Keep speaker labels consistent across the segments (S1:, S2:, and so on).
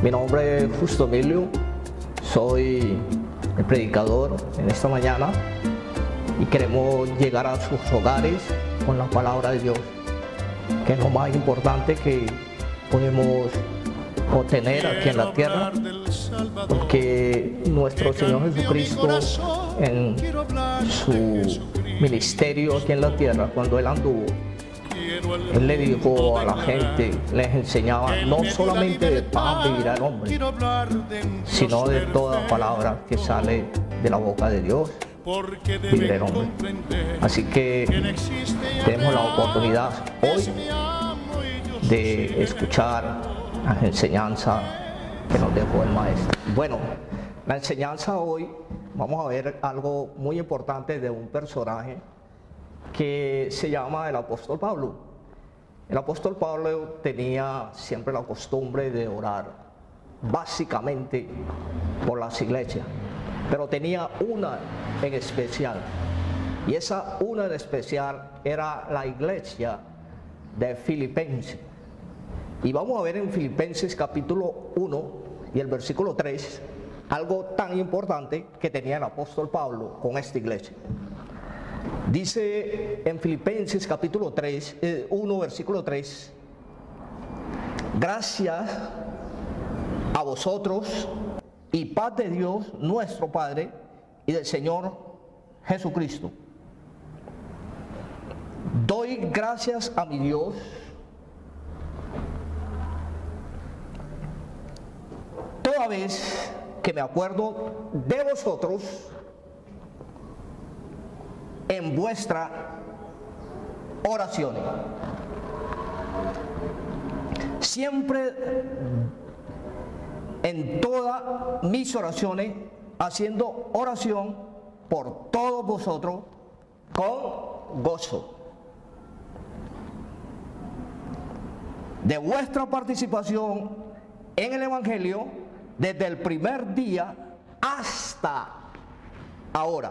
S1: Mi nombre es Justo Emilio, soy el predicador en esta mañana y queremos llegar a sus hogares con la palabra de Dios, que es lo más importante que podemos obtener aquí en la tierra, porque nuestro Señor Jesucristo en su ministerio aquí en la tierra, cuando Él anduvo, Él le dijo a la gente, les enseñaba, no solamente de pan vivirá el hombre, sino de toda palabra que sale de la boca de Dios, vivirá el hombre. Así que tenemos la oportunidad hoy de escuchar la enseñanza que nos dejó el maestro. Bueno, la enseñanza hoy, vamos a ver algo muy importante de un personaje que se llama el apóstol Pablo. El apóstol Pablo tenía siempre la costumbre de orar, básicamente por las iglesias, pero tenía una en especial, y esa una en especial era la iglesia de Filipenses. Y vamos a ver en Filipenses capítulo 1 y el versículo 3, algo tan importante que tenía el apóstol Pablo con esta iglesia. Dice en Filipenses capítulo 1, versículo 3, gracias a vosotros y paz de Dios nuestro Padre y del Señor Jesucristo. Doy gracias a mi Dios toda vez que me acuerdo de vosotros en vuestra oración. Siempre en todas mis oraciones, haciendo oración por todos vosotros con gozo de vuestra participación en el Evangelio desde el primer día hasta ahora.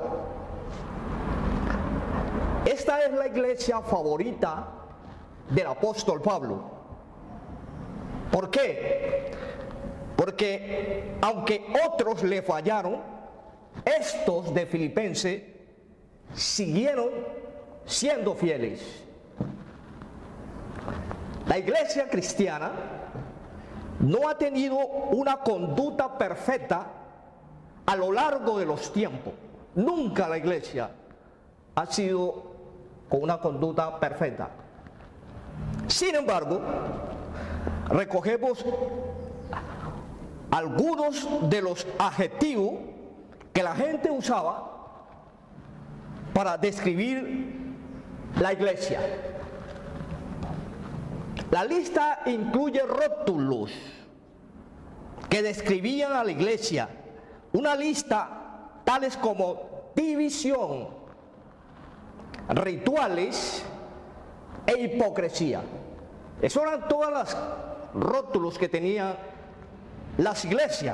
S1: Esta es la iglesia favorita del apóstol Pablo. ¿Por qué? Porque aunque otros le fallaron, estos de Filipenses siguieron siendo fieles. La iglesia cristiana no ha tenido una conducta perfecta a lo largo de los tiempos. Nunca la iglesia ha sido con una conducta perfecta. Sin embargo, recogemos algunos de los adjetivos que la gente usaba para describir la iglesia. La lista incluye rótulos que describían a la iglesia. Una lista tales como división, rituales e hipocresía. Esos eran todos los rótulos que tenían las iglesias.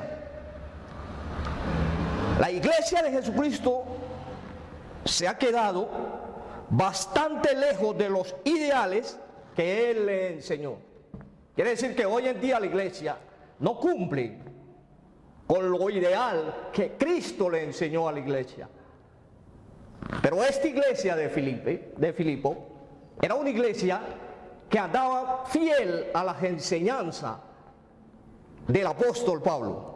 S1: La iglesia de Jesucristo se ha quedado bastante lejos de los ideales que Él le enseñó. Quiere decir que hoy en día la iglesia no cumple con lo ideal que Cristo le enseñó a la iglesia. Pero esta iglesia de Filipo era una iglesia que andaba fiel a las enseñanzas del apóstol Pablo.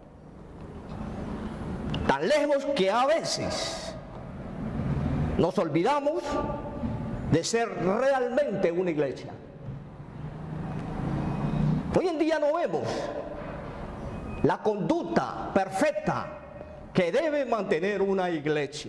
S1: Tan lejos que a veces nos olvidamos de ser realmente una iglesia. Hoy en día no vemos la conducta perfecta que debe mantener una iglesia.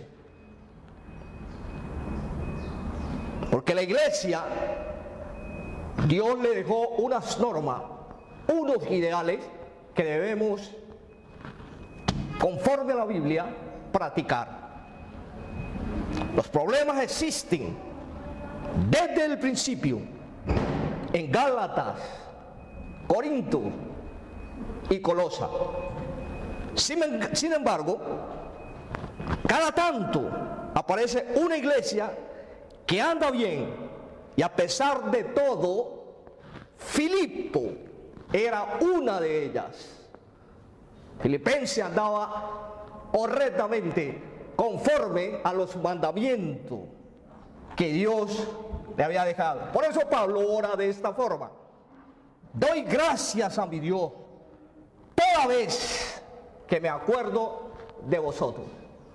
S1: Porque la iglesia, Dios le dejó unas normas, unos ideales que debemos, conforme a la Biblia, practicar. Los problemas existen desde el principio en Gálatas, Corinto y Colosa. Sin embargo, cada tanto aparece una iglesia que anda bien, y a pesar de todo, Filipo era una de ellas. Filipenses andaba correctamente conforme a los mandamientos que Dios le había dejado. Por eso Pablo ora de esta forma: doy gracias a mi Dios toda vez que me acuerdo de vosotros.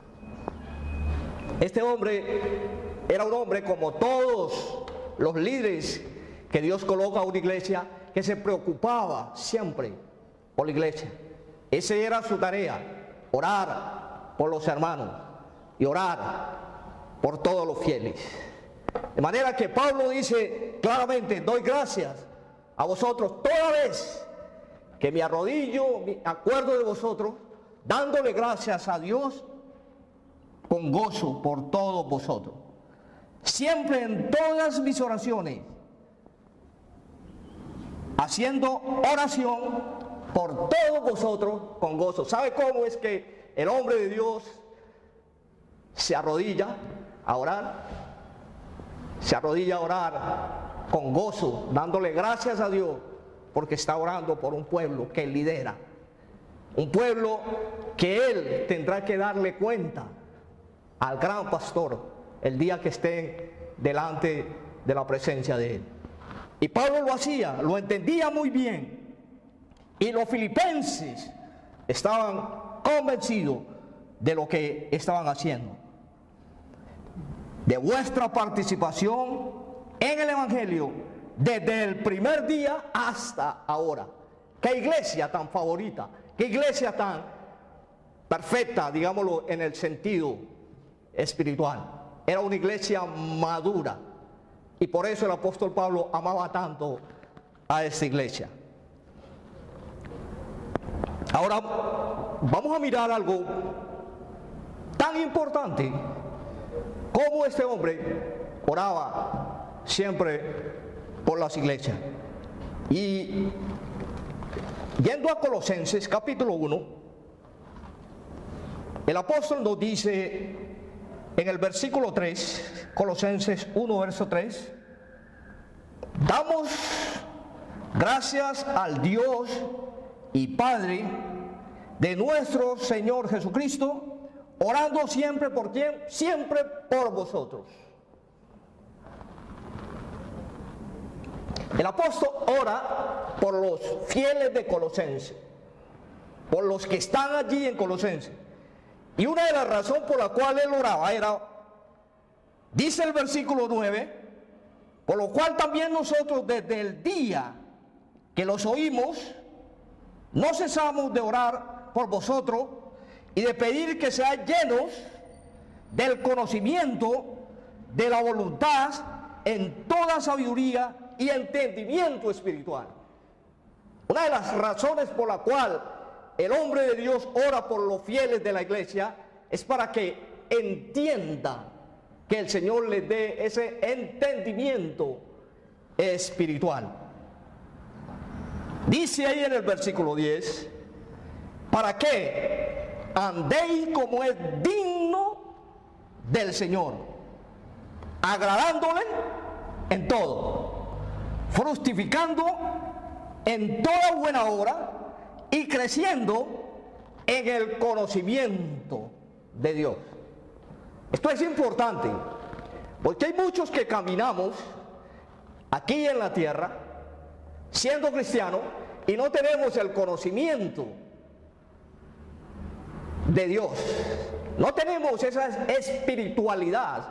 S1: Este hombre era un hombre como todos los líderes que Dios coloca a una iglesia, que se preocupaba siempre por la iglesia. Esa era su tarea: orar por los hermanos y orar por todos los fieles. De manera que Pablo dice claramente: doy gracias a vosotros toda vez que me arrodillo, me acuerdo de vosotros, dándole gracias a Dios con gozo por todos vosotros. Siempre en todas mis oraciones, haciendo oración por todos vosotros con gozo. ¿Sabe cómo es que el hombre de Dios se arrodilla a orar? Se arrodilla a orar con gozo, dándole gracias a Dios, porque está orando por un pueblo que él lidera, un pueblo que él tendrá que darle cuenta al gran pastor el día que estén delante de la presencia de él. Y Pablo lo hacía, lo entendía muy bien, y los filipenses estaban convencidos de lo que estaban haciendo, de vuestra participación en el Evangelio desde el primer día hasta ahora. Qué iglesia tan favorita, qué iglesia tan perfecta, digámoslo en el sentido espiritual. Era una iglesia madura, y por eso el apóstol Pablo amaba tanto a esta iglesia. Ahora vamos a mirar algo tan importante como este hombre oraba siempre por las iglesias. Y yendo a Colosenses capítulo 1, el apóstol nos dice en el versículo 3, Colosenses 1 verso 3: damos gracias al Dios y Padre de nuestro Señor Jesucristo, orando siempre por quién, siempre por vosotros. El apóstol ora por los fieles de Colosenses, por los que están allí en Colosenses. Y una de las razones por la cual él oraba era, dice el versículo 9, por lo cual también nosotros desde el día que los oímos, no cesamos de orar por vosotros y de pedir que seáis llenos del conocimiento de la voluntad en toda sabiduría y entendimiento espiritual. Una de las razones por la cual el hombre de Dios ora por los fieles de la iglesia es para que entiendan, que el Señor les dé ese entendimiento espiritual. Dice ahí en el versículo 10: para que andéis como es digno del Señor, agradándole en todo, fructificando en toda buena obra y creciendo en el conocimiento de Dios. Esto es importante, porque hay muchos que caminamos aquí en la tierra siendo cristianos y no tenemos el conocimiento de Dios, no tenemos esa espiritualidad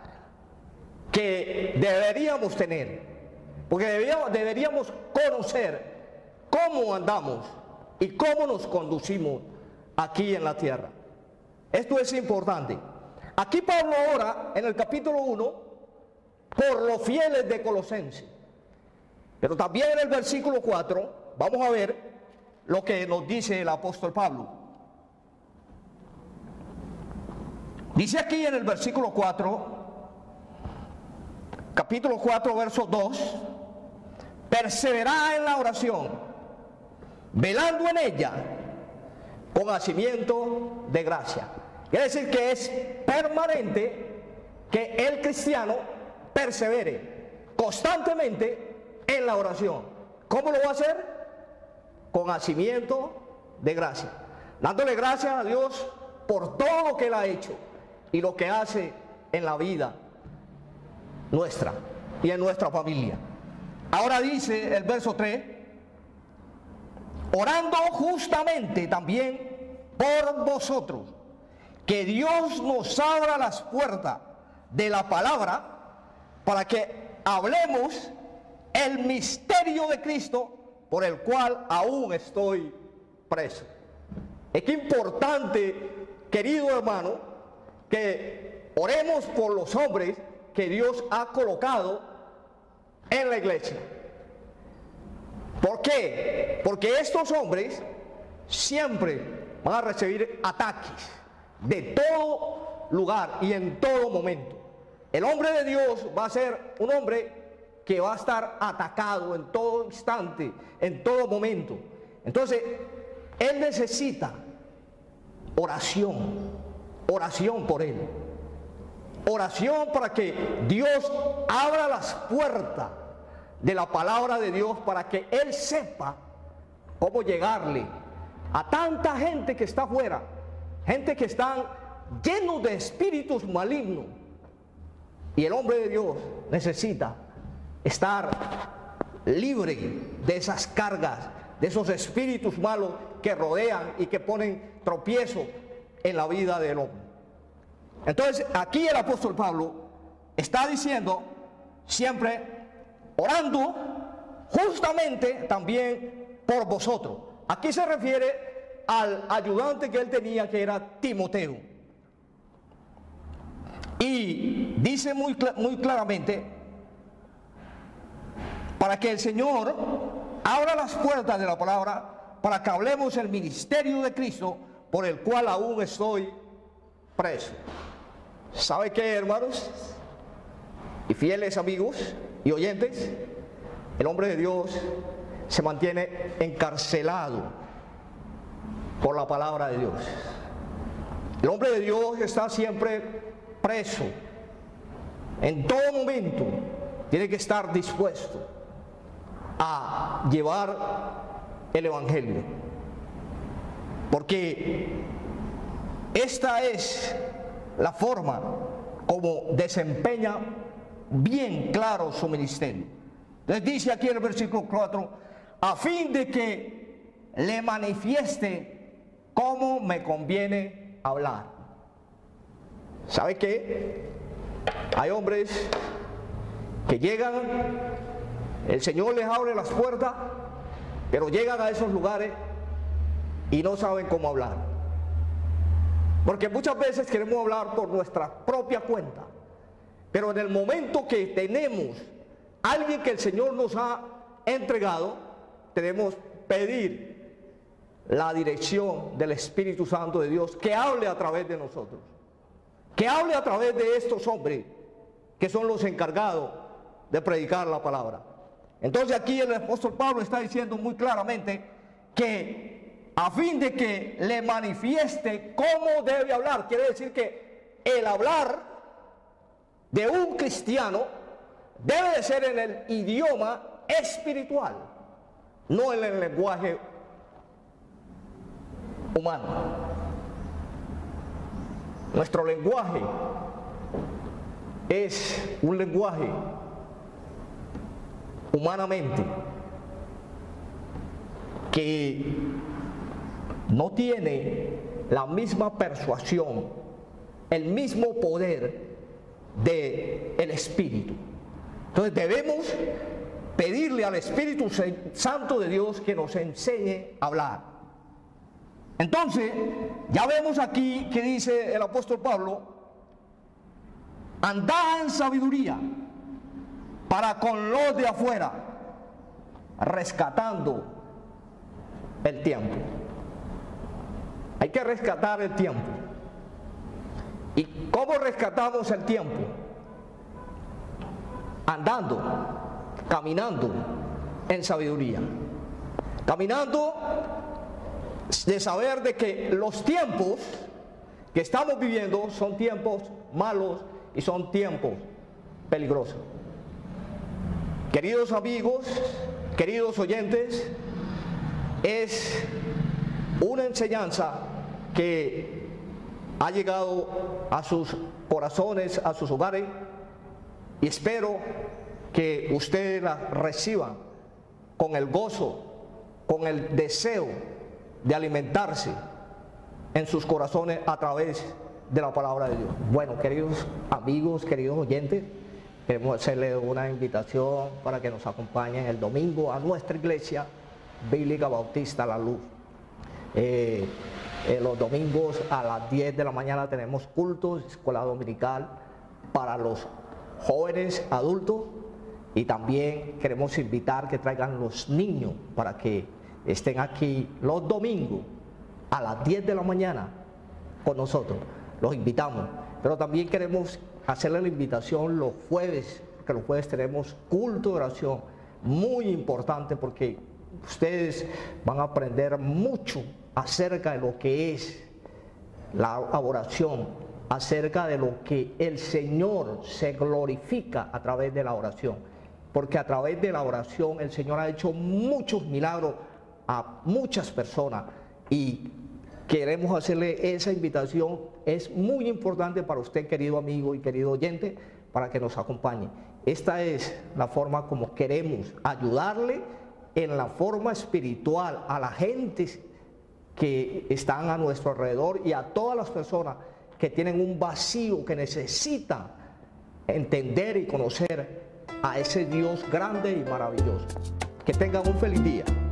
S1: que deberíamos tener, porque deberíamos conocer cómo andamos y cómo nos conducimos aquí en la tierra. Esto es importante. Aquí Pablo ora en el capítulo 1 por los fieles de Colosenses, pero también en el versículo 4 vamos a ver lo que nos dice el apóstol Pablo. Dice aquí en el versículo 4, capítulo 4 verso 2: perseverad en la oración, velando en ella con hacimiento de gracia. Quiere decir que es permanente que el cristiano persevere constantemente en la oración. ¿Cómo lo va a hacer? con hacimiento de gracia, dándole gracias a Dios por todo lo que Él ha hecho y lo que hace en la vida nuestra y en nuestra familia. Ahora dice el verso 3, orando justamente también por vosotros, que Dios nos abra las puertas de la palabra para que hablemos el misterio de Cristo, por el cual aún estoy preso. Es que importante, querido hermano, que oremos por los hombres que Dios ha colocado en la iglesia. ¿Por qué? Porque estos hombres siempre van a recibir ataques de todo lugar y en todo momento. El hombre de Dios va a ser un hombre que va a estar atacado en todo instante, en todo momento. Entonces, él necesita oración, oración por él, oración para que Dios abra las puertas de la palabra de Dios, para que él sepa cómo llegarle a tanta gente que está afuera, gente que están llenos de espíritus malignos, y el hombre de Dios necesita estar libre de esas cargas, de esos espíritus malos que rodean y que ponen tropiezo en la vida del hombre. Entonces aquí el apóstol Pablo está diciendo siempre, orando justamente también por vosotros. Aquí se refiere al ayudante que él tenía, que era Timoteo, y dice muy claramente, para que el Señor abra las puertas de la palabra, para que hablemos el ministerio de Cristo, por el cual aún estoy preso. ¿Sabe qué, hermanos y fieles amigos y oyentes? El hombre de Dios se mantiene encarcelado por la palabra de Dios. El hombre de Dios está siempre preso. En todo momento tiene que estar dispuesto a llevar el evangelio, porque esta es la forma como desempeña bien claro su ministerio. Les dice aquí en el versículo 4, a fin de que le manifieste cómo me conviene hablar. ¿Sabe qué? Hay hombres que llegan, el Señor les abre las puertas, pero llegan a esos lugares y no saben cómo hablar. Porque muchas veces queremos hablar por nuestra propia cuenta, pero en el momento que tenemos a alguien que el Señor nos ha entregado, debemos pedir la dirección del Espíritu Santo de Dios, que hable a través de nosotros, que hable a través de estos hombres que son los encargados de predicar la palabra. Entonces aquí el apóstol Pablo está diciendo muy claramente que a fin de que le manifieste cómo debe hablar, quiere decir que el hablar de un cristiano debe de ser en el idioma espiritual, no en el lenguaje humano. Nuestro lenguaje es un lenguaje humanamente que no tiene la misma persuasión, el mismo poder del Espíritu. Entonces debemos pedirle al Espíritu Santo de Dios que nos enseñe a hablar. Entonces ya vemos aquí que dice el apóstol Pablo, andad en sabiduría para con los de afuera, rescatando el tiempo. Hay que rescatar el tiempo. ¿Y cómo rescatamos el tiempo? Andando, caminando en sabiduría. Caminando de saber de que los tiempos que estamos viviendo son tiempos malos y son tiempos peligrosos. Queridos amigos, queridos oyentes, es una enseñanza que ha llegado a sus corazones, a sus hogares, y espero que ustedes la reciban con el gozo, con el deseo de alimentarse en sus corazones a través de la palabra de Dios. Bueno, queridos amigos, queridos oyentes, queremos hacerle una invitación para que nos acompañen el domingo a nuestra iglesia Bíblica Bautista La Luz. Los domingos a las 10 de la mañana tenemos cultos, escuela dominical para los jóvenes, adultos, y también queremos invitar que traigan los niños para que estén aquí los domingos a las 10 de la mañana con nosotros. Los invitamos, pero también queremos hacerle la invitación los jueves, porque los jueves tenemos culto de oración muy importante, porque ustedes van a aprender mucho acerca de lo que es la oración, acerca de lo que el Señor se glorifica a través de la oración, porque a través de la oración el Señor ha hecho muchos milagros a muchas personas, y queremos hacerle esa invitación. Es muy importante para usted, querido amigo y querido oyente, para que nos acompañe. Esta es la forma como queremos ayudarle en la forma espiritual a la gente que están a nuestro alrededor y a todas las personas que tienen un vacío, que necesitan entender y conocer a ese Dios grande y maravilloso. Que tengan un feliz día.